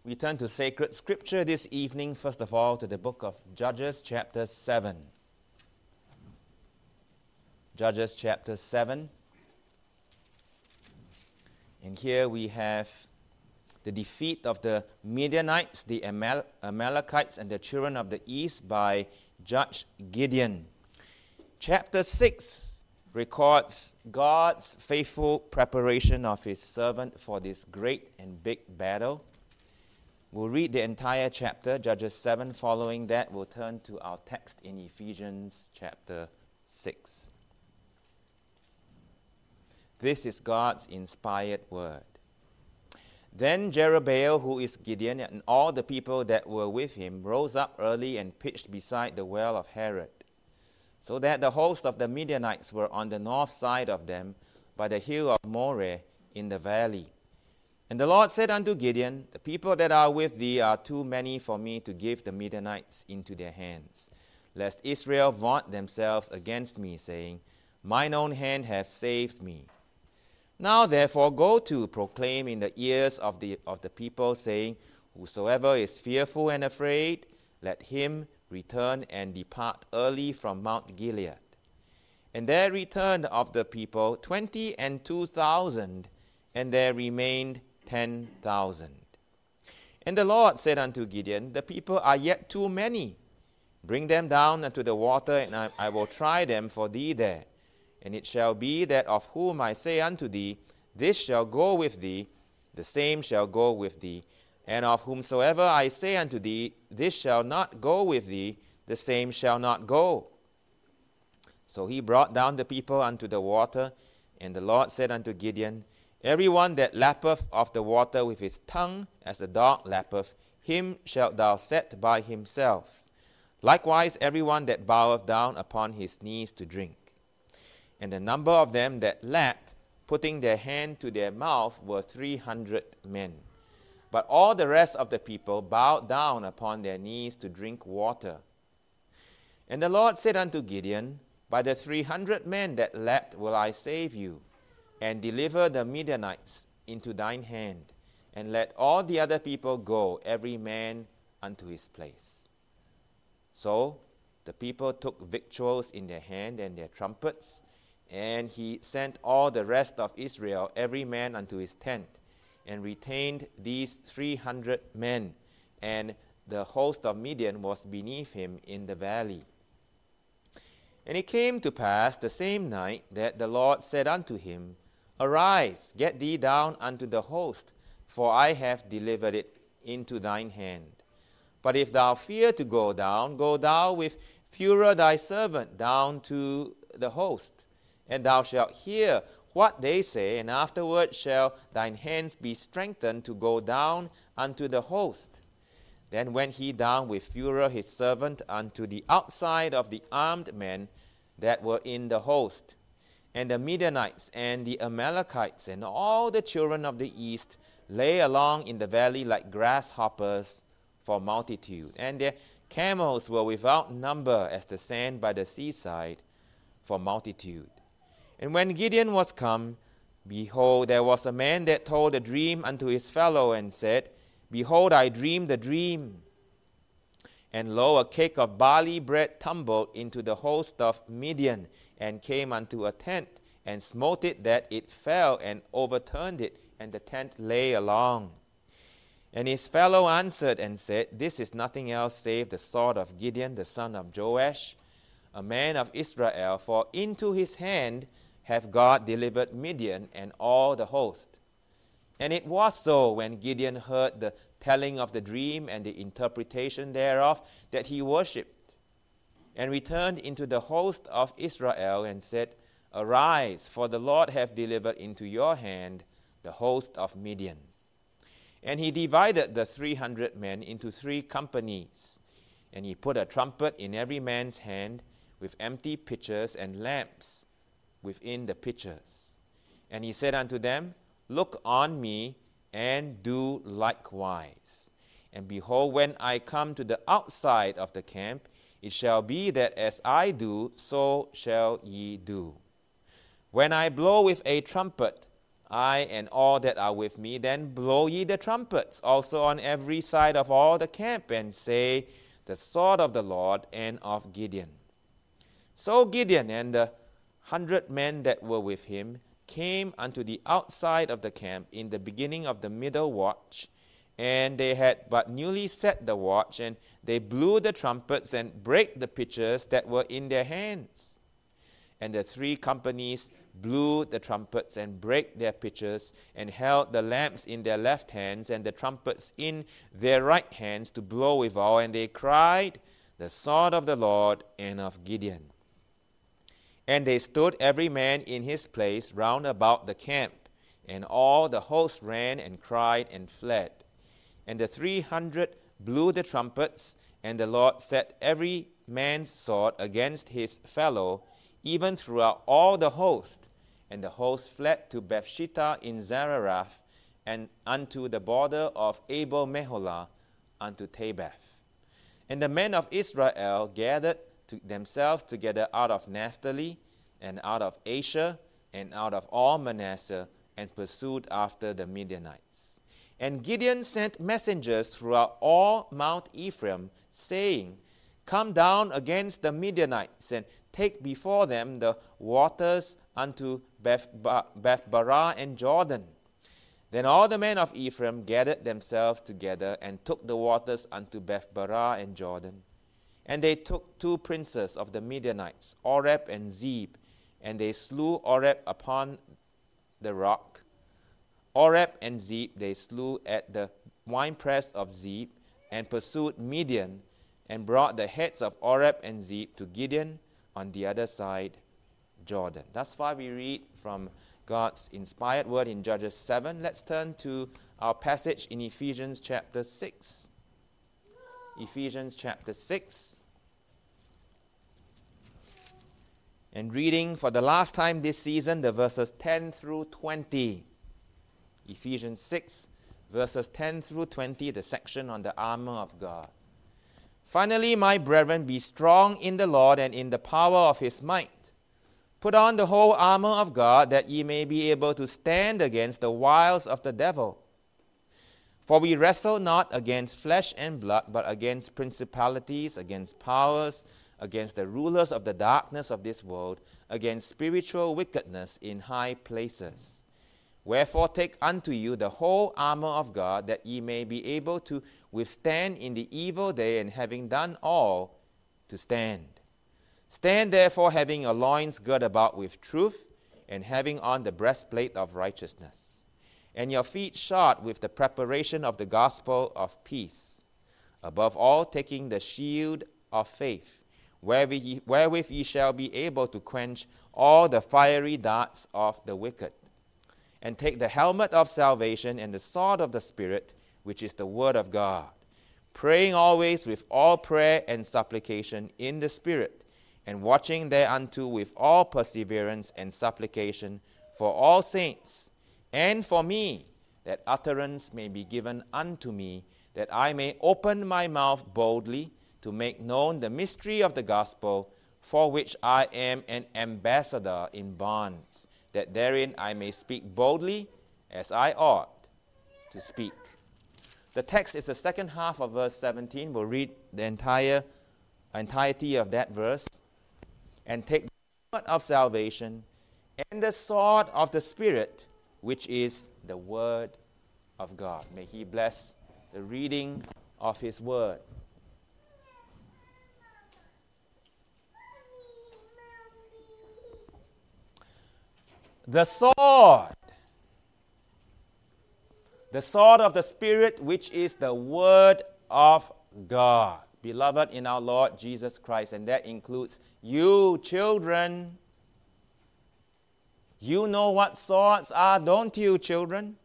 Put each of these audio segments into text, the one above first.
We turn to sacred scripture this evening, first of all, to the book of Judges, chapter 7. Judges, chapter 7. And here we have the defeat of the Midianites, the Amalekites, and the children of the east by Judge Gideon. Chapter 6 records God's faithful preparation of his servant for this great and big battle. We'll read the entire chapter, Judges 7. Following that, we'll turn to our text in Ephesians chapter 6. This is God's inspired word. Then Jerubbaal, who is Gideon, and all the people that were with him, rose up early and pitched beside the well of Harod, so that the host of the Midianites were on the north side of them, by the hill of Moreh in the valley. And the Lord said unto Gideon, The people that are with thee are too many for me to give the Midianites into their hands, lest Israel vaunt themselves against me, saying, Mine own hand hath saved me. Now therefore go to proclaim in the ears of the people, saying, Whosoever is fearful and afraid, let him return and depart early from Mount Gilead. And there returned of the people 22,000, and there remained 10,000. And the Lord said unto Gideon, The people are yet too many. Bring them down unto the water, and I will try them for thee there. And it shall be that of whom I say unto thee, This shall go with thee, the same shall go with thee. And of whomsoever I say unto thee, This shall not go with thee, the same shall not go. So he brought down the people unto the water, and the Lord said unto Gideon, Every one that lappeth of the water with his tongue, as a dog lappeth, him shalt thou set by himself. Likewise every one that boweth down upon his knees to drink. And the number of them that lapped, putting their hand to their mouth, were 300 men. But all the rest of the people bowed down upon their knees to drink water. And the Lord said unto Gideon, By the 300 men that lapped will I save you, and deliver the Midianites into thine hand, and let all the other people go, every man unto his place. So the people took victuals in their hand and their trumpets, and he sent all the rest of Israel, every man unto his tent, and retained these 300 men, and the host of Midian was beneath him in the valley. And it came to pass the same night that the Lord said unto him, Arise, get thee down unto the host, for I have delivered it into thine hand. But if thou fear to go thou with Phurah thy servant down to the host, and thou shalt hear what they say, and afterward shall thine hands be strengthened to go down unto the host. Then went he down with Phurah his servant unto the outside of the armed men that were in the host. And the Midianites and the Amalekites and all the children of the east lay along in the valley like grasshoppers for multitude. And their camels were without number as the sand by the seaside for multitude. And when Gideon was come, behold, there was a man that told a dream unto his fellow, and said, Behold, I dreamed a dream. And lo, a cake of barley bread tumbled into the host of Midian, and came unto a tent, and smote it that it fell, and overturned it, and the tent lay along. And his fellow answered and said, This is nothing else save the sword of Gideon the son of Joash, a man of Israel, for into his hand hath God delivered Midian and all the host. And it was so, when Gideon heard the telling of the dream and the interpretation thereof, that he worshipped, and returned into the host of Israel, and said, Arise, for the Lord hath delivered into your hand the host of Midian. And he divided the 300 men into 3 companies, and he put a trumpet in every man's hand, with empty pitchers and lamps within the pitchers. And he said unto them, Look on me, and do likewise. And behold, when I come to the outside of the camp, it shall be that as I do, so shall ye do. When I blow with a trumpet, I and all that are with me, then blow ye the trumpets also on every side of all the camp, and say, the sword of the Lord and of Gideon. So Gideon and the 100 men that were with him came unto the outside of the camp in the beginning of the middle watch, and they had but newly set the watch, and they blew the trumpets and brake the pitchers that were in their hands. And the 3 companies blew the trumpets and brake their pitchers, and held the lamps in their left hands and the trumpets in their right hands to blow withal. And they cried, the sword of the Lord and of Gideon. And they stood every man in his place round about the camp, and all the host ran and cried and fled. And the 300 blew the trumpets, and the Lord set every man's sword against his fellow, even throughout all the host. And the host fled to Bethshittah in Zararath, and unto the border of Abel-meholah, unto Tabath. And the men of Israel gathered themselves together out of Naphtali, and out of Asher, and out of all Manasseh, and pursued after the Midianites. And Gideon sent messengers throughout all Mount Ephraim, saying, Come down against the Midianites, and take before them the waters unto Bethbarah and Jordan. Then all the men of Ephraim gathered themselves together, and took the waters unto Bethbarah and Jordan. And they took 2 princes of the Midianites, Oreb and Zeb, and they slew Oreb upon the rock. Oreb and Zeb they slew at the winepress of Zeb, and pursued Midian, and brought the heads of Oreb and Zeb to Gideon on the other side Jordan. Thus far we read from God's inspired word in Judges 7. Let's turn to our passage in Ephesians chapter 6. Ephesians chapter 6. And reading for the last time this season, the verses 10 through 20. Ephesians 6, verses 10 through 20, the section on the armor of God. Finally, my brethren, be strong in the Lord and in the power of his might. Put on the whole armor of God, that ye may be able to stand against the wiles of the devil. For we wrestle not against flesh and blood, but against principalities, against powers, against the rulers of the darkness of this world, against spiritual wickedness in high places. Wherefore take unto you the whole armor of God, that ye may be able to withstand in the evil day, and having done all, to stand. Stand therefore, having your loins girt about with truth, and having on the breastplate of righteousness, and your feet shod with the preparation of the gospel of peace. Above all, taking the shield of faith, wherewith ye shall be able to quench all the fiery darts of the wicked. And take the helmet of salvation and the sword of the Spirit, which is the word of God, praying always with all prayer and supplication in the Spirit, and watching thereunto with all perseverance and supplication for all saints, and for me, that utterance may be given unto me, that I may open my mouth boldly to make known the mystery of the gospel, for which I am an ambassador in bonds, that therein I may speak boldly as I ought to speak. The text is the second half of verse 17. We'll read the entirety of that verse. And take the helmet of salvation and the sword of the Spirit, which is the word of God. May he bless the reading of his word. The sword of the Spirit, which is the word of God. Beloved in our Lord Jesus Christ, and that includes you, children. You know what swords are, don't you, children?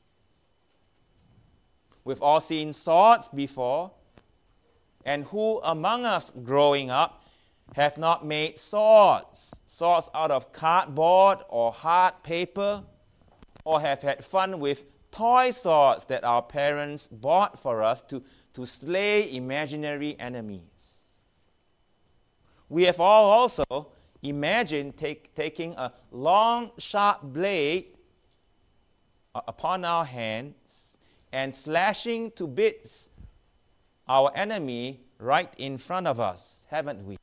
We've all seen swords before. And who among us growing up have not made swords? Swords out of cardboard or hard paper, or have had fun with toy swords that our parents bought for us to slay imaginary enemies. We have all also imagined taking a long, sharp blade upon our hands and slashing to bits our enemy right in front of us, haven't we?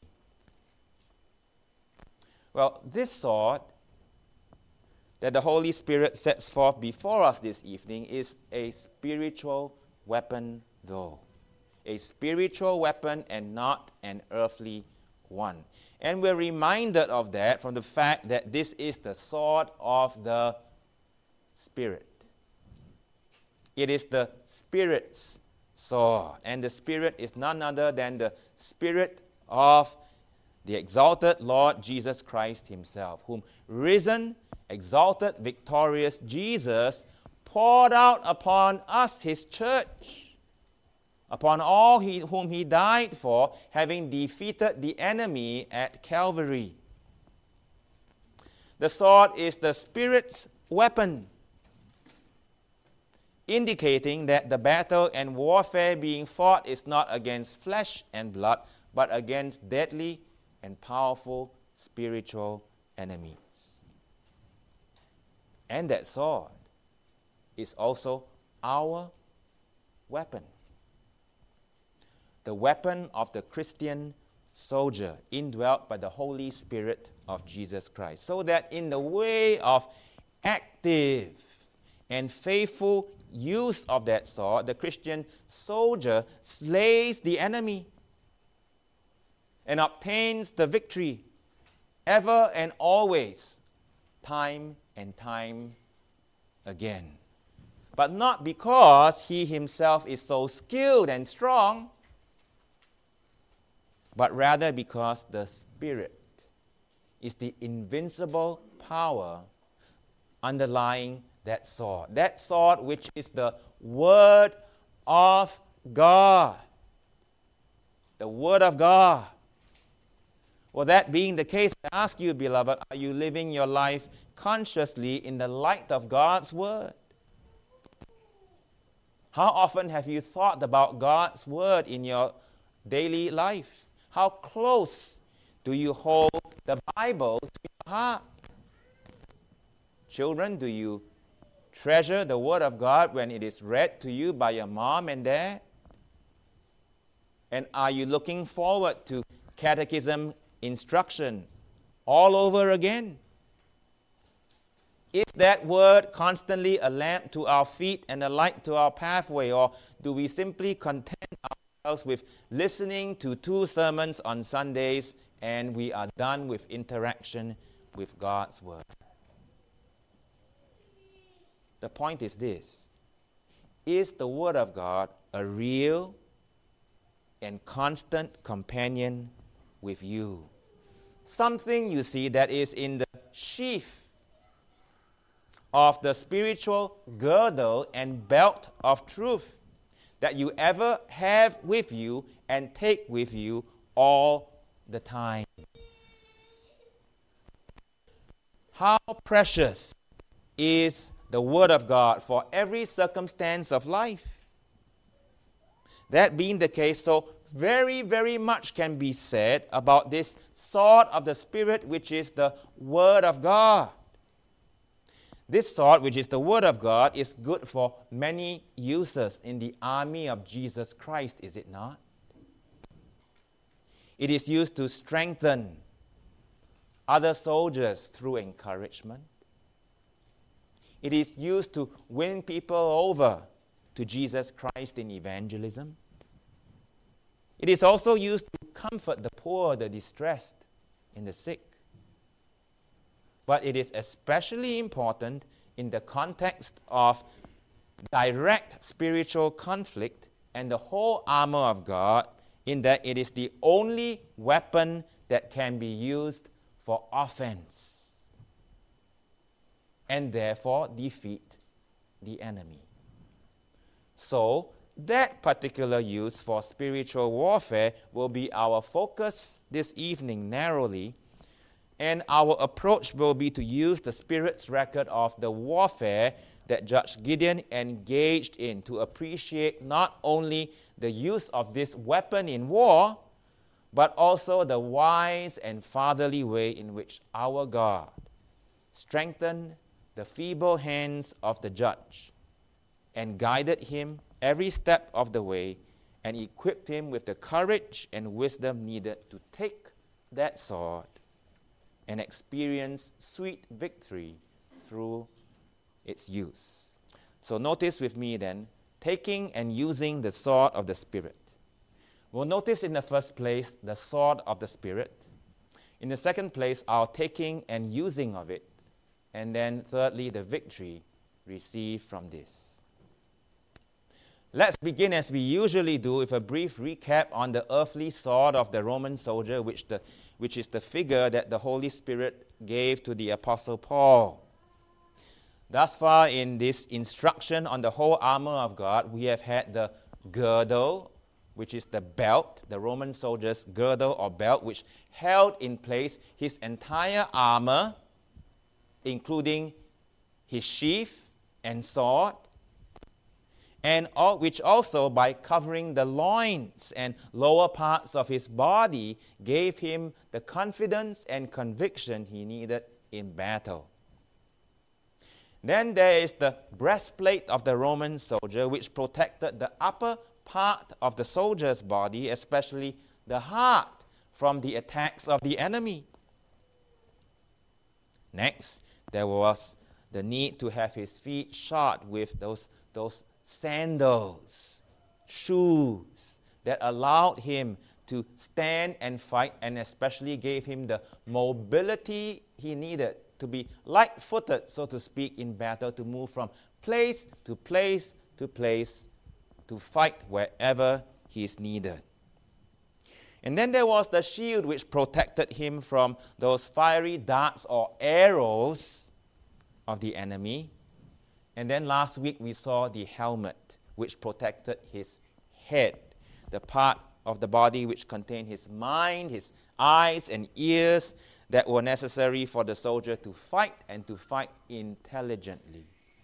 Well, this sword that the Holy Spirit sets forth before us this evening is a spiritual weapon, though. A spiritual weapon and not an earthly one. And we're reminded of that from the fact that this is the sword of the Spirit. It is the Spirit's sword. And the Spirit is none other than the Spirit of the exalted Lord Jesus Christ himself, whom risen, exalted, victorious Jesus poured out upon us, his church, upon all whom he died for, having defeated the enemy at Calvary. The sword is the Spirit's weapon, indicating that the battle and warfare being fought is not against flesh and blood, but against deadly and powerful spiritual enemies. And that sword is also our weapon. The weapon of the Christian soldier, indwelt by the Holy Spirit of Jesus Christ, so that in the way of active and faithful use of that sword, the Christian soldier slays the enemy and obtains the victory ever and always, time and time again. But not because he himself is so skilled and strong, but rather because the Spirit is the invincible power underlying that sword which is the Word of God. The Word of God. Well, that being the case, I ask you, beloved, are you living your life consciously in the light of God's Word? How often have you thought about God's Word in your daily life? How close do you hold the Bible to your heart? Children, do you treasure the Word of God when it is read to you by your mom and dad? And are you looking forward to catechism instruction all over again? Is that Word constantly a lamp to our feet and a light to our pathway? Or do we simply content ourselves with listening to 2 sermons on Sundays and we are done with interaction with God's Word? The point is this: is the Word of God a real and constant companion with you? Something, you see, that is in the sheath of the spiritual girdle and belt of truth that you ever have with you and take with you all the time. How precious is the Word of God for every circumstance of life. That being the case, so very, very much can be said about this sword of the Spirit, which is the Word of God. This sword, which is the Word of God, is good for many uses in the army of Jesus Christ, is it not? It is used to strengthen other soldiers through encouragement. It is used to win people over to Jesus Christ in evangelism. It is also used to comfort the poor, the distressed, and the sick. But it is especially important in the context of direct spiritual conflict and the whole armor of God, in that it is the only weapon that can be used for offense and therefore defeat the enemy. So, that particular use for spiritual warfare will be our focus this evening narrowly, and our approach will be to use the Spirit's record of the warfare that Judge Gideon engaged in to appreciate not only the use of this weapon in war, but also the wise and fatherly way in which our God strengthened the feeble hands of the judge and guided him every step of the way and equipped him with the courage and wisdom needed to take that sword and experience sweet victory through its use. So notice with me then, taking and using the sword of the Spirit. We'll notice in the first place the sword of the Spirit. In the second place, our taking and using of it. And then thirdly, the victory received from this. Let's begin as we usually do with a brief recap on the earthly sword of the Roman soldier, which is the figure that the Holy Spirit gave to the Apostle Paul. Thus far in this instruction on the whole armor of God, we have had the girdle, which is the belt, the Roman soldier's girdle or belt, which held in place his entire armor, including his sheath and sword, and which also, by covering the loins and lower parts of his body, gave him the confidence and conviction he needed in battle. Then there is the breastplate of the Roman soldier, which protected the upper part of the soldier's body, especially the heart, from the attacks of the enemy. Next, there was the need to have his feet shod with those sandals, shoes that allowed him to stand and fight, and especially gave him the mobility he needed to be light-footed, so to speak, in battle, to move from place to place to place, to fight wherever he is needed. And then there was the shield, which protected him from those fiery darts or arrows of the enemy. And then last week we saw the helmet, which protected his head, the part of the body which contained his mind, his eyes and ears that were necessary for the soldier to fight and to fight intelligently.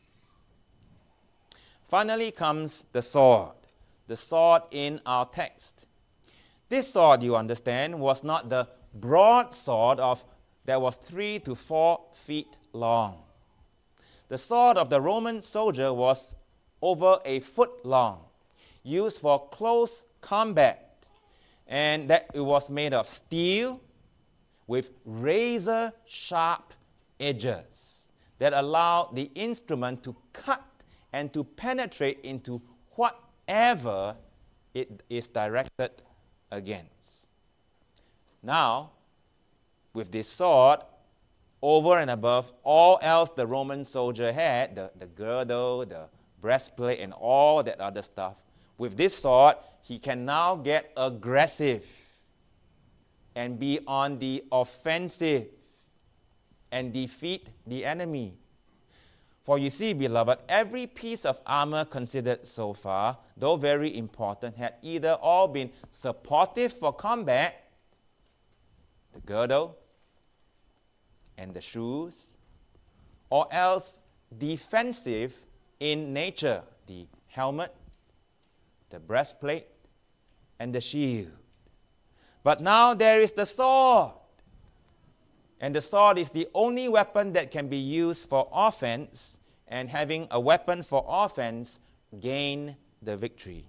Finally comes the sword in our text. This sword, you understand, was not the broad sword that was 3 to 4 feet long. The sword of the Roman soldier was over a foot long, used for close combat, and that it was made of steel with razor-sharp edges that allowed the instrument to cut and to penetrate into whatever it is directed against. Now, with this sword, over and above all else the Roman soldier had, the girdle, the breastplate, and all that other stuff, with this sword, he can now get aggressive and be on the offensive and defeat the enemy. For you see, beloved, every piece of armor considered so far, though very important, had either all been supportive for combat, the girdle and the shoes, or else defensive in nature, the helmet, the breastplate, and the shield. But now there is the sword. And the sword is the only weapon that can be used for offense, and having a weapon for offense, gain the victory.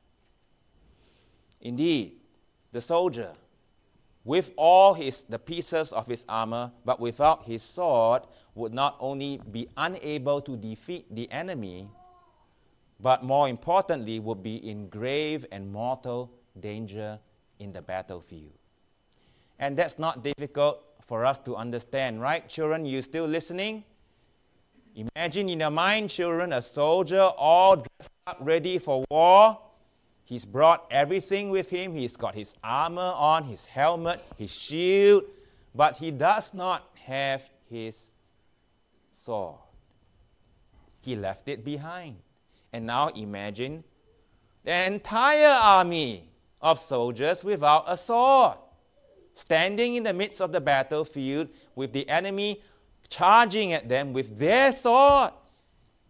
Indeed, the soldier, with all the pieces of his armor, but without his sword, would not only be unable to defeat the enemy, but more importantly, would be in grave and mortal danger in the battlefield. And that's not difficult for us to understand, right? Children, you still listening? Imagine in your mind, children, a soldier all dressed up, ready for war. He's brought everything with him. He's got his armor on, his helmet, his shield, but he does not have his sword. He left it behind. And now imagine the entire army of soldiers without a sword, standing in the midst of the battlefield with the enemy charging at them with their swords.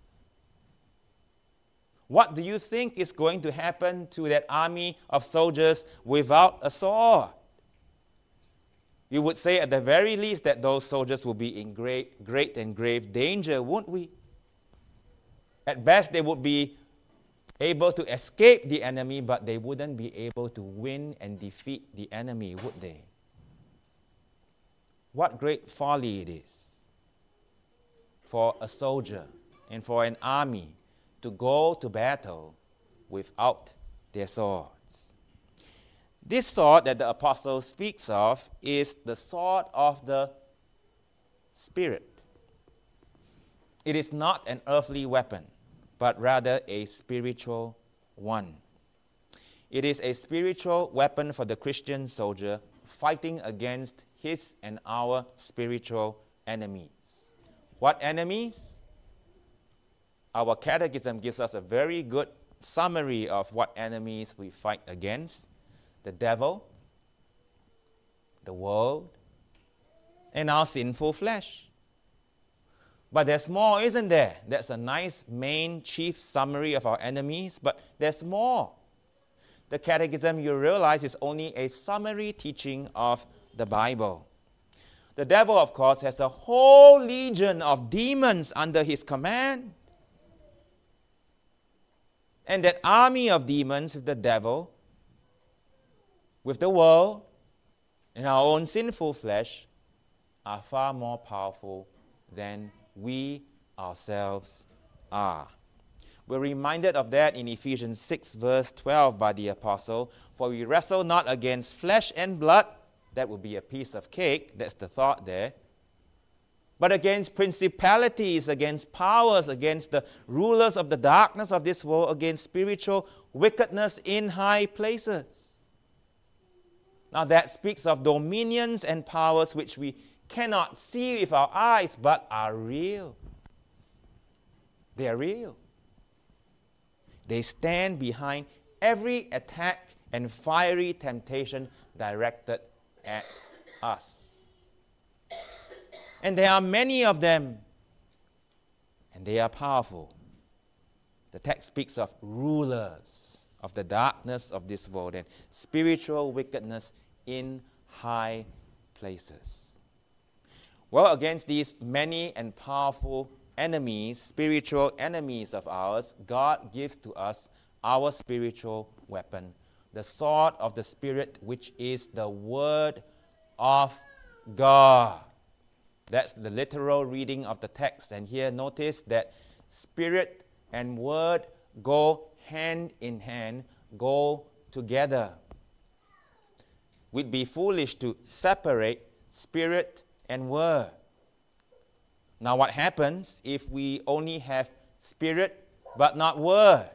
What do you think is going to happen to that army of soldiers without a sword? we would say at the very least that those soldiers will be in great and grave danger, wouldn't we? At best, they would be able to escape the enemy, but they wouldn't be able to win and defeat the enemy, would they? What great folly it is for a soldier and for an army to go to battle without their swords. This sword that the apostle speaks of is the sword of the Spirit. It is not an earthly weapon, but rather a spiritual one. It is a spiritual weapon for the Christian soldier fighting against his and our spiritual enemies. What enemies? Our catechism gives us a very good summary of what enemies we fight against: the devil, the world, and our sinful flesh. But there's more, isn't there? That's a nice main chief summary of our enemies, but there's more. The catechism, you realize, is only a summary teaching of the Bible. The devil, of course, has a whole legion of demons under his command. And that army of demons with the devil, with the world, and our own sinful flesh, are far more powerful than we ourselves are. We're reminded of that in Ephesians 6 verse 12 by the apostle. For we wrestle not against flesh and blood. That would be a piece of cake. That's the thought there. But against principalities, against powers, against the rulers of the darkness of this world, against spiritual wickedness in high places. Now that speaks of dominions and powers which we cannot see with our eyes, but are real. They are real. They stand behind every attack and fiery temptation directed at us. And there are many of them, and they are powerful. The text speaks of rulers of the darkness of this world and spiritual wickedness in high places. Well, against these many and powerful enemies, spiritual enemies of ours, God gives to us our spiritual weapon, the sword of the Spirit, which is the Word of God. That's the literal reading of the text. And here notice that Spirit and Word go hand in hand, go together. We'd be foolish to separate Spirit and Word. Now what happens if we only have Spirit but not Word?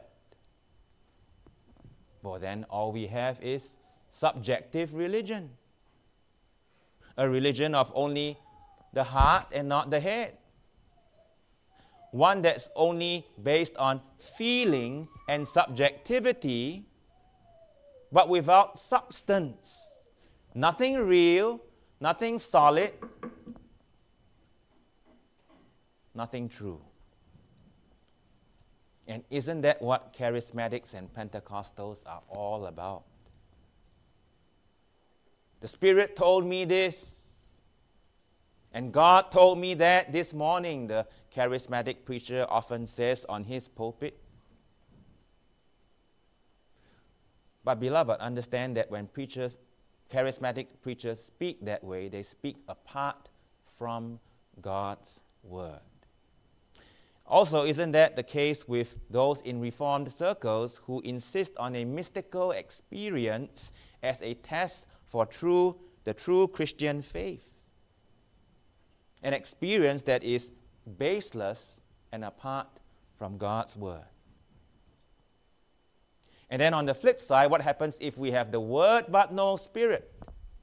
Well, then all we have is subjective religion. A religion of only the heart and not the head. One that's only based on feeling and subjectivity, but without substance. Nothing real, nothing solid, nothing true. And isn't that what charismatics and Pentecostals are all about? The Spirit told me this, and God told me that this morning, the charismatic preacher often says on his pulpit. But beloved, understand that when preachers, charismatic preachers speak that way, they speak apart from God's Word. Also, isn't that the case with those in Reformed circles who insist on a mystical experience as a test for the true Christian faith? An experience that is baseless and apart from God's Word. And then on the flip side, what happens if we have the Word but no Spirit?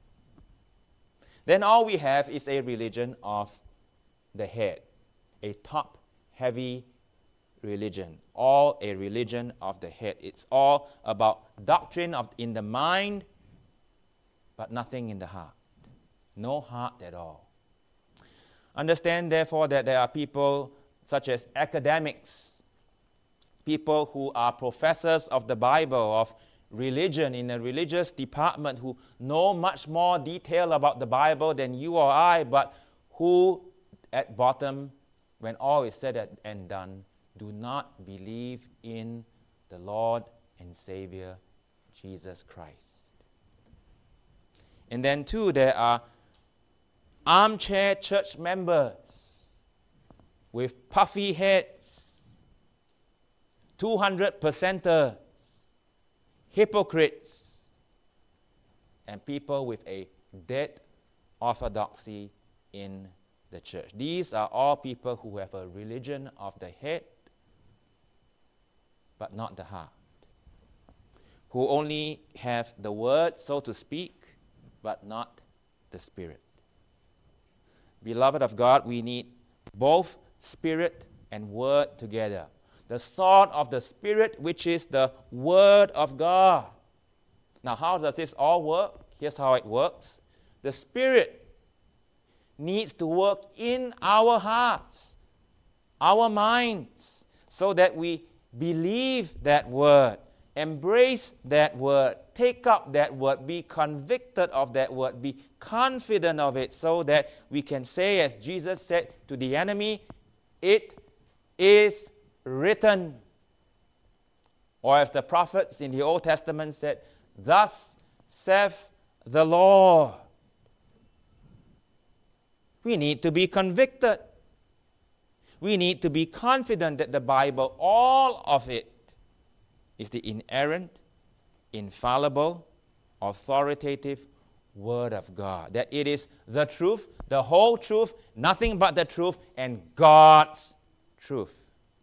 Then all we have is a religion of the head, a top-heavy religion, all a religion of the head. It's all about doctrine in the mind, but nothing in the heart. No heart at all. Understand, therefore, that there are people such as academics, people who are professors of the Bible, of religion, in a religious department, who know much more detail about the Bible than you or I, but who at bottom, when all is said and done, do not believe in the Lord and Savior, Jesus Christ. And then too, there are armchair church members with puffy heads, 200%ers, hypocrites, and people with a dead orthodoxy in the church. These are all people who have a religion of the head, but not the heart, who only have the word, so to speak, but not the Spirit. Beloved of God, we need both Spirit and Word together. The sword of the Spirit, which is the Word of God. Now, how does this all work? Here's how it works. The Spirit needs to work in our hearts, our minds, so that we believe that Word, embrace that Word, take up that Word, be convicted of that Word, be confident of it, so that we can say, as Jesus said to the enemy, "It is written." Or as the prophets in the Old Testament said, "Thus saith the Lord." We need to be convicted. We need to be confident that the Bible, all of it, is the inerrant, infallible, authoritative Word of God. That it is the truth, the whole truth, nothing but the truth, and God's truth.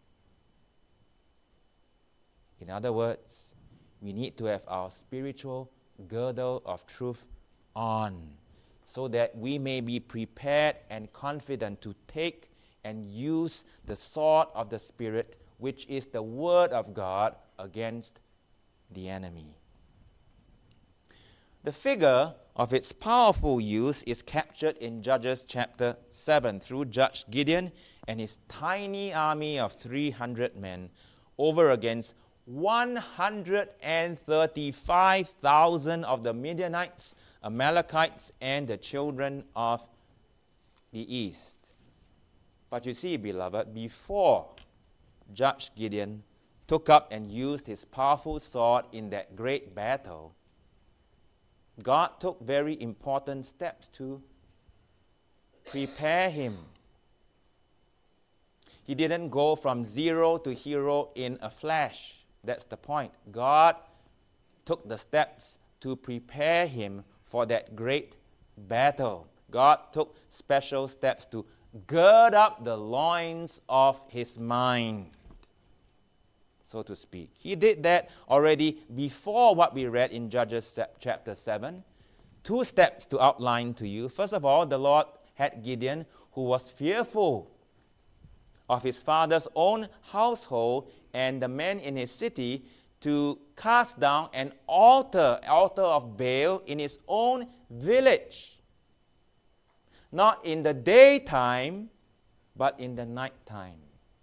In other words, we need to have our spiritual girdle of truth on, so that we may be prepared and confident to take and use the sword of the Spirit, which is the Word of God, against the enemy. The figure of its powerful use is captured in Judges chapter 7 through Judge Gideon and his tiny army of 300 men over against 135,000 of the Midianites, Amalekites, and the children of the east. But you see, beloved, before Judge Gideon took up and used his powerful sword in that great battle, God took very important steps to prepare him. He didn't go from zero to hero in a flash. That's the point. God took the steps to prepare him for that great battle. God took special steps to gird up the loins of his mind, so to speak. He did that already before what we read in Judges chapter 7. Two steps to outline to you. First of all, the Lord had Gideon, who was fearful of his father's own household and the men in his city, to cast down an altar of Baal in his own village. Not in the daytime, but in the nighttime,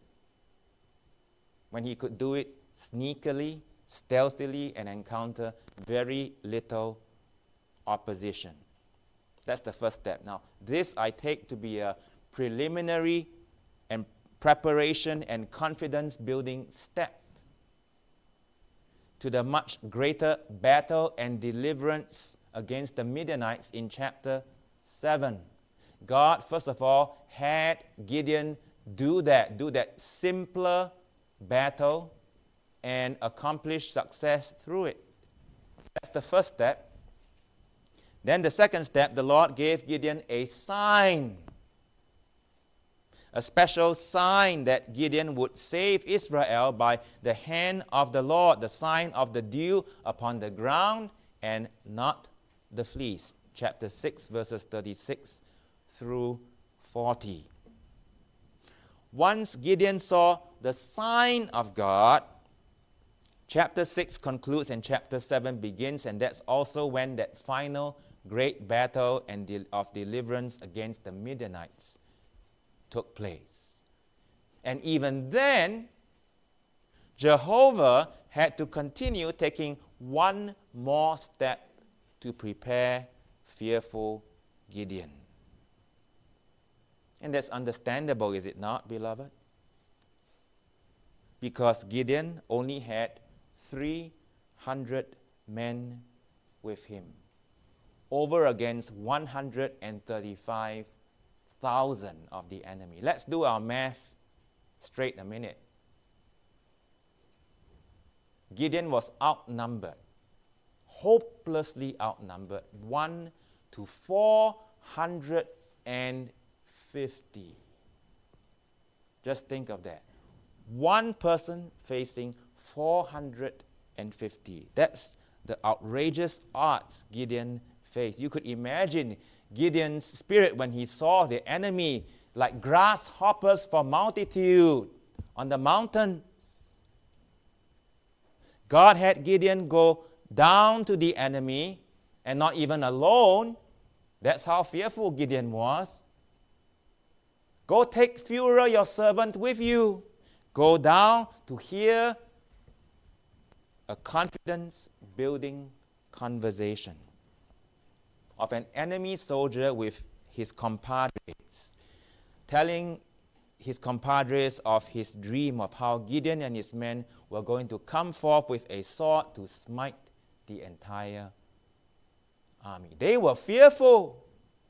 when he could do it sneakily, stealthily, and encounter very little opposition. That's the first step. Now, this I take to be a preliminary and preparation and confidence building step to the much greater battle and deliverance against the Midianites in chapter 7. God, first of all, had Gideon do that simpler battle and accomplish success through it. That's the first step. Then the second step, the Lord gave Gideon a sign, a special sign that Gideon would save Israel by the hand of the Lord, the sign of the dew upon the ground and not the fleece. Chapter 6, verses 36 through 40. Once Gideon saw the sign of God, chapter 6 concludes and chapter 7 begins, and that's also when that final great battle of deliverance against the Midianites took place. And even then, Jehovah had to continue taking one more step to prepare fearful Gideon. And that's understandable, is it not, beloved? Because Gideon only had 300 men with him, over against 135,000 of the enemy. Let's do our math straight a minute. Gideon was outnumbered, hopelessly outnumbered, 1 to 450. Just think of that. One person facing 450. That's the outrageous odds Gideon faced. You could imagine Gideon's spirit when he saw the enemy like grasshoppers for multitude on the mountains. God had Gideon go down to the enemy, and not even alone. That's how fearful Gideon was. Go take Phurah, your servant, with you. Go down to hear a confidence-building conversation of an enemy soldier with his compadres, telling his compadres of his dream of how Gideon and his men were going to come forth with a sword to smite the entire army. They were fearful.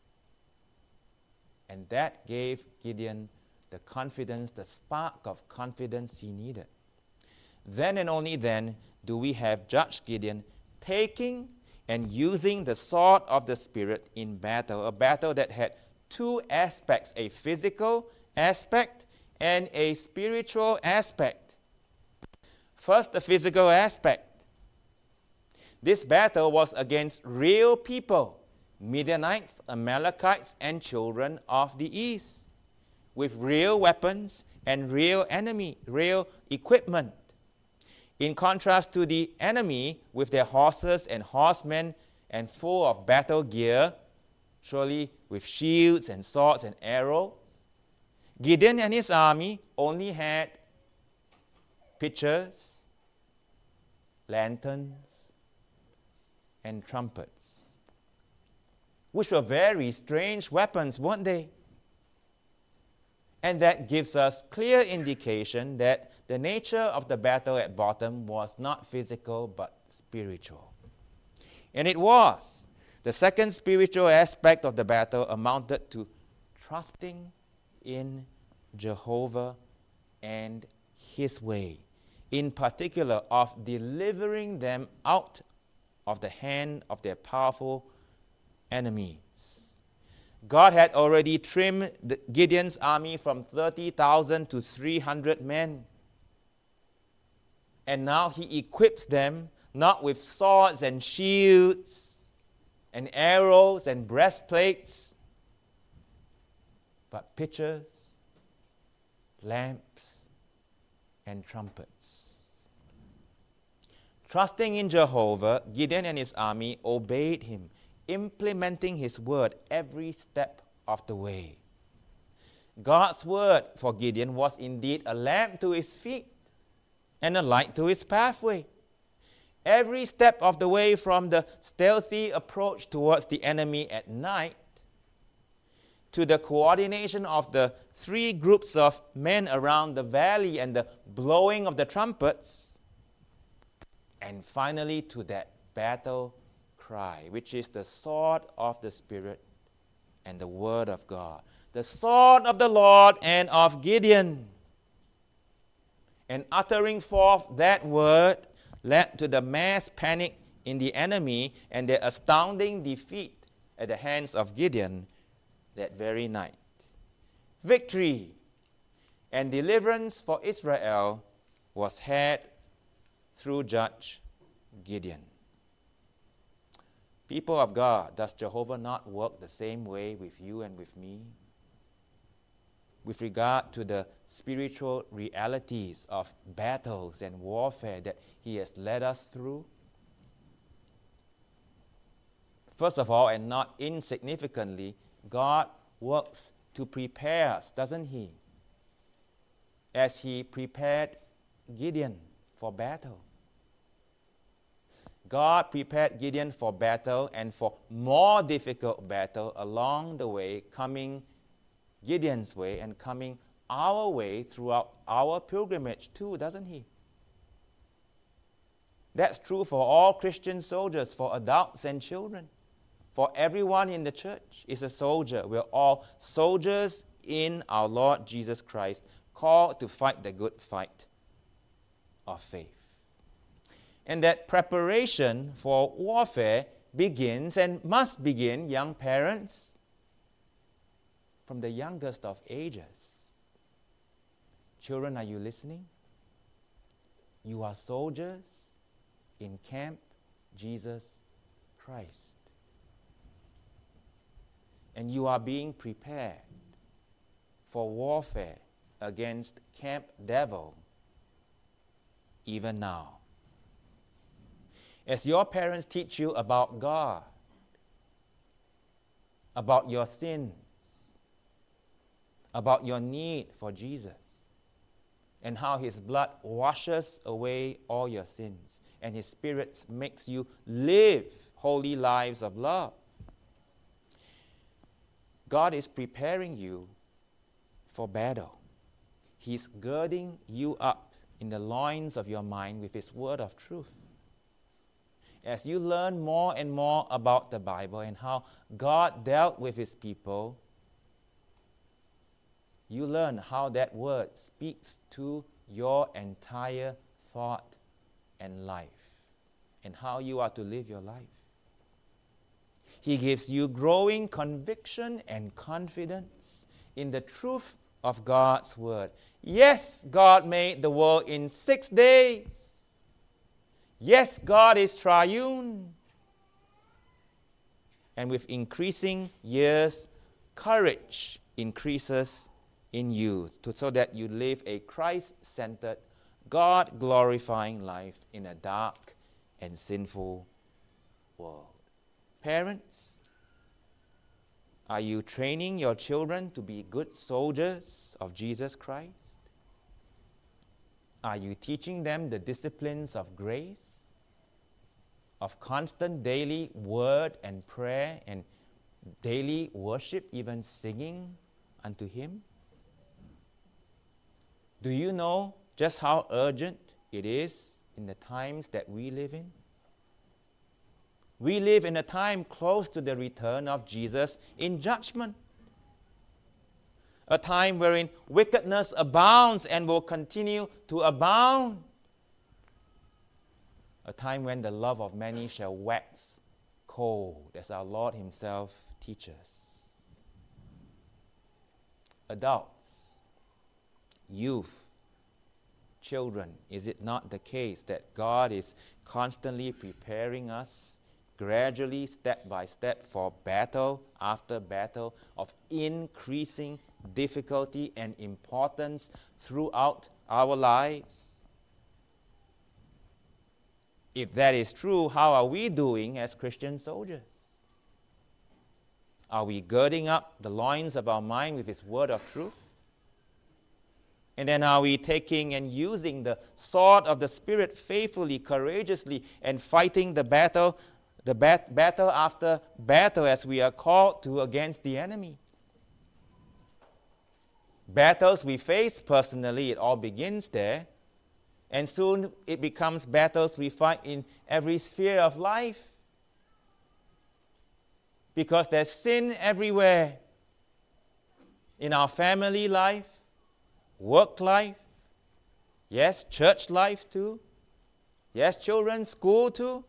And that gave Gideon the confidence, the spark of confidence he needed. Then and only then do we have Judge Gideon taking and using the sword of the Spirit in battle, a battle that had two aspects, a physical aspect and a spiritual aspect. First, the physical aspect. This battle was against real people, Midianites, Amalekites, and children of the east, with real weapons and real equipment. In contrast to the enemy with their horses and horsemen and full of battle gear, surely with shields and swords and arrows, Gideon and his army only had pitchers, lanterns, and trumpets, which were very strange weapons, weren't they? And that gives us clear indication that the nature of the battle at bottom was not physical but spiritual. And it was. The second spiritual aspect of the battle amounted to trusting in Jehovah and His way, in particular of delivering them out of the hand of their powerful enemies. God had already trimmed Gideon's army from 30,000 to 300 men. And now He equips them not with swords and shields and arrows and breastplates, but pitchers, lamps, and trumpets. Trusting in Jehovah, Gideon and his army obeyed Him, implementing His word every step of the way. God's word for Gideon was indeed a lamp to his feet and a light to his pathway. Every step of the way, from the stealthy approach towards the enemy at night to the coordination of the three groups of men around the valley and the blowing of the trumpets, and finally to that battle cry, which is the sword of the Spirit and the word of God, the sword of the Lord and of Gideon. And uttering forth that word led to the mass panic in the enemy and their astounding defeat at the hands of Gideon that very night. Victory and deliverance for Israel was had through Judge Gideon. People of God, does Jehovah not work the same way with you and with me? With regard to the spiritual realities of battles and warfare that He has led us through? First of all, and not insignificantly, God works to prepare us, doesn't He? As He prepared Gideon for battle. God prepared Gideon for battle and for more difficult battle along the way, coming Gideon's way and coming our way throughout our pilgrimage too, doesn't he? That's true for all Christian soldiers, for adults and children. For everyone in the church is a soldier. We're all soldiers in our Lord Jesus Christ, called to fight the good fight of faith. And that preparation for warfare begins and must begin, young parents, from the youngest of ages. Children, are you listening? You are soldiers in Camp Jesus Christ. And you are being prepared for warfare against Camp Devil even now. As your parents teach you about God, about your sins, about your need for Jesus, and how His blood washes away all your sins, and His Spirit makes you live holy lives of love. God is preparing you for battle. He's girding you up in the loins of your mind with His word of truth. As you learn more and more about the Bible and how God dealt with His people, you learn how that word speaks to your entire thought and life, and how you are to live your life. He gives you growing conviction and confidence in the truth of God's word. Yes, God made the world in 6 days. Yes, God is triune. And with increasing years, courage increases in you so that you live a Christ-centered, God-glorifying life in a dark and sinful world. Parents, are you training your children to be good soldiers of Jesus Christ? Are you teaching them the disciplines of grace, of constant daily word and prayer and daily worship, even singing unto Him? Do you know just how urgent it is in the times that we live in? We live in a time close to the return of Jesus in judgment. A time wherein wickedness abounds and will continue to abound. A time when the love of many shall wax cold, as our Lord Himself teaches. Adults, youth, children, is it not the case that God is constantly preparing us, gradually, step by step, for battle after battle of increasing difficulty and importance throughout our lives? If that is true, how are we doing as Christian soldiers? Are we girding up the loins of our mind with His word of truth? And then are we taking and using the sword of the Spirit faithfully, courageously, and fighting the battle after battle as we are called to against the enemy? Battles we face personally, it all begins there. And soon it becomes battles we fight in every sphere of life. Because there's sin everywhere. In our family life, work life, yes, church life too, yes, children, school too.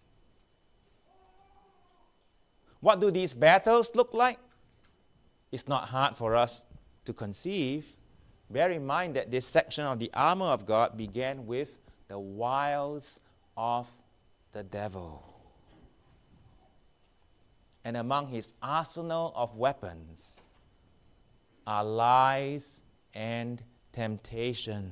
What do these battles look like? It's not hard for us to conceive. Bear in mind that this section of the armor of God began with the wiles of the devil. And among his arsenal of weapons are lies and temptations.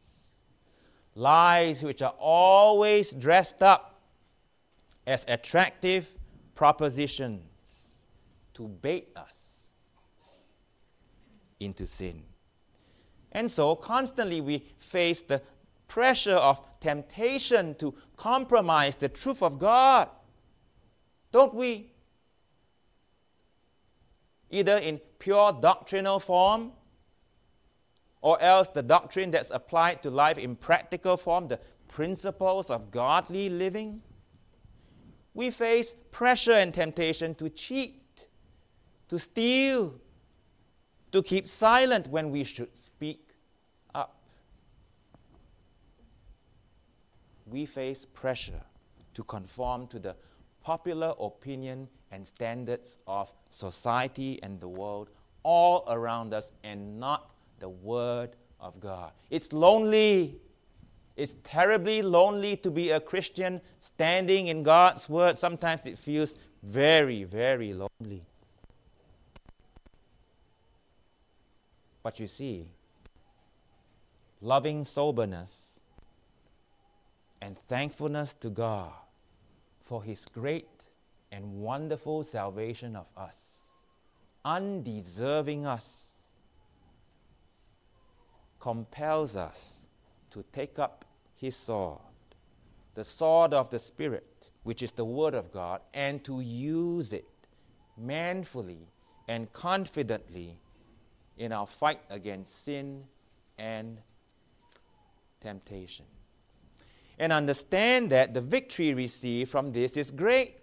Lies which are always dressed up as attractive propositions to bait us into sin. And so constantly we face the pressure of temptation to compromise the truth of God. Don't we? Either in pure doctrinal form, or else the doctrine that's applied to life in practical form, the principles of godly living. We face pressure and temptation to cheat, to steal, to keep silent when we should speak up. We face pressure to conform to the popular opinion and standards of society and the world all around us, and not the Word of God. It's lonely. It's terribly lonely to be a Christian standing in God's Word. Sometimes it feels very, very lonely. But you see, loving soberness and thankfulness to God for His great and wonderful salvation of us, undeserving us, compels us to take up His sword, the sword of the Spirit, which is the Word of God, and to use it manfully and confidently in our fight against sin and temptation. And understand that the victory received from this is great.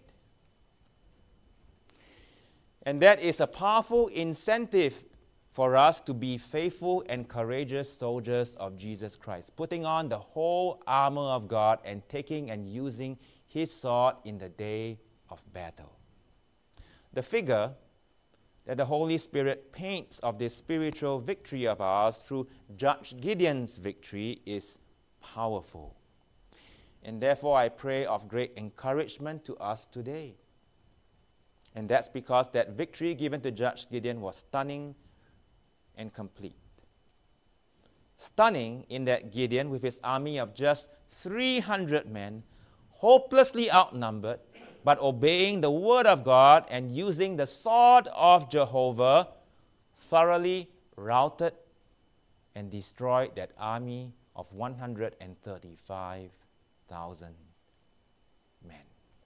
And that is a powerful incentive for us to be faithful and courageous soldiers of Jesus Christ, putting on the whole armor of God and taking and using His sword in the day of battle. The figure that the Holy Spirit paints of this spiritual victory of ours through Judge Gideon's victory is powerful. And therefore I pray of great encouragement to us today. And that's because that victory given to Judge Gideon was stunning and complete. Stunning in that Gideon, with his army of just 300 men, hopelessly outnumbered, but obeying the word of God and using the sword of Jehovah, thoroughly routed and destroyed that army of 135,000 men.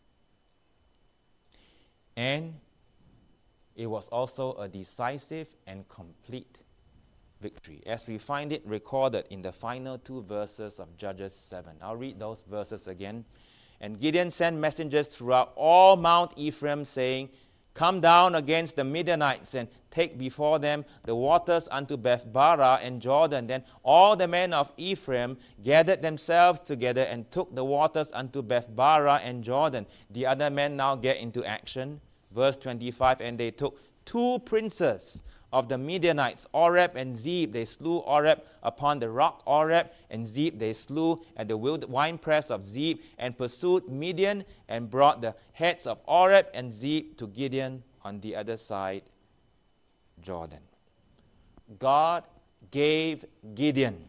And it was also a decisive and complete victory, as we find it recorded in the final 2 verses of Judges 7. I'll read those verses again. And Gideon sent messengers throughout all Mount Ephraim, saying, Come down against the Midianites and take before them the waters unto Beth-barah and Jordan. Then all the men of Ephraim gathered themselves together and took the waters unto Beth-barah and Jordan. The other men now get into action. Verse 25, and they took 2 princes of the Midianites, Oreb and Zeb. They slew Oreb upon the rock Oreb, and Zeb they slew at the winepress of Zeb, and pursued Midian, and brought the heads of Oreb and Zeb to Gideon on the other side, Jordan. God gave Gideon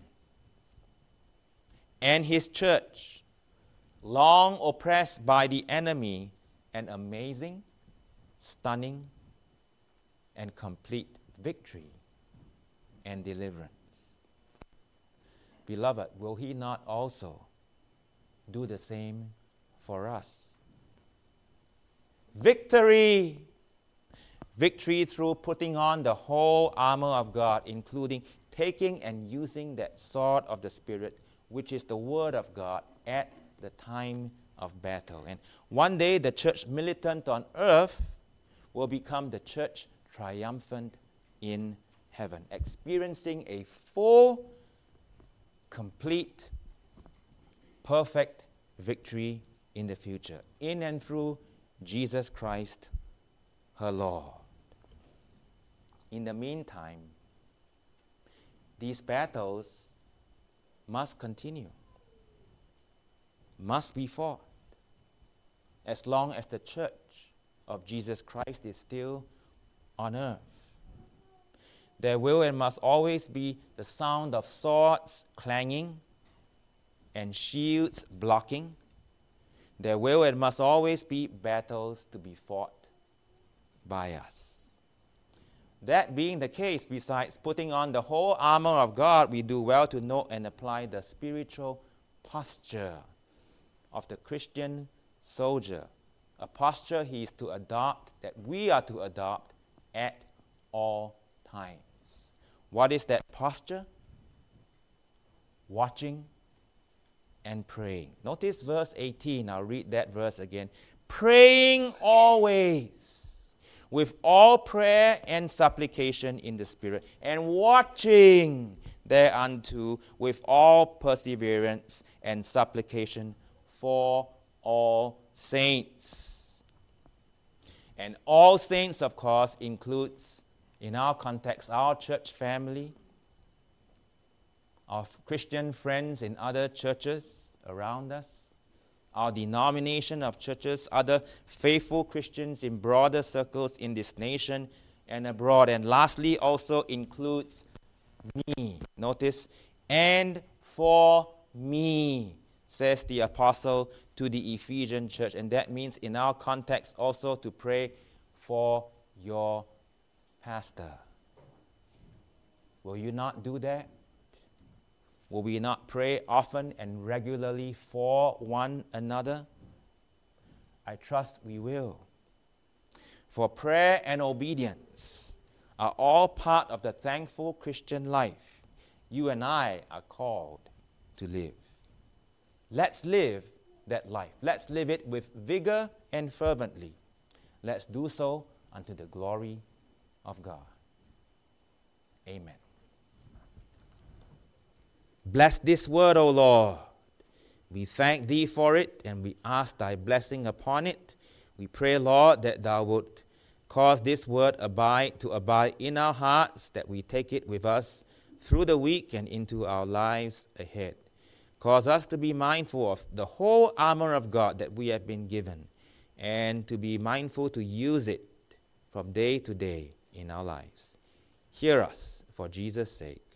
and his church, long oppressed by the enemy, an amazing, stunning, and complete victory and deliverance. Beloved, will He not also do the same for us? Victory! Victory through putting on the whole armor of God, including taking and using that sword of the Spirit, which is the Word of God, at the time of battle. And one day the church militant on earth will become the church triumphant in heaven, experiencing a full, complete, perfect victory in the future, in and through Jesus Christ, her Lord. In the meantime, these battles must continue, must be fought, as long as the church of Jesus Christ is still on earth. There will and must always be the sound of swords clanging and shields blocking. There will and must always be battles to be fought by us. That being the case, besides putting on the whole armor of God, we do well to note and apply the spiritual posture of the Christian soldier, a posture he is to adopt, that we are to adopt at all times. What is that posture? Watching and praying. Notice verse 18. I'll read that verse again. Praying always with all prayer and supplication in the Spirit, and watching thereunto with all perseverance and supplication for all saints. And all saints, of course, includes, in our context, our church family, of Christian friends in other churches around us, our denomination of churches, other faithful Christians in broader circles in this nation and abroad. And lastly, also includes me. Notice, and for me, says the apostle to the Ephesian church. And that means in our context also to pray for your pastor. Will you not do that? Will we not pray often and regularly for one another? I trust we will. For prayer and obedience are all part of the thankful Christian life you and I are called to live. Let's live that life. Let's live it with vigor and fervently. Let's do so unto the glory of God. Amen. Bless this word, O Lord. We thank Thee for it, and we ask Thy blessing upon it. We pray, Lord, that Thou would cause this word to abide in our hearts, that we take it with us through the week and into our lives ahead. Cause us to be mindful of the whole armor of God that we have been given, and to be mindful to use it from day to day in our lives. Hear us for Jesus' sake.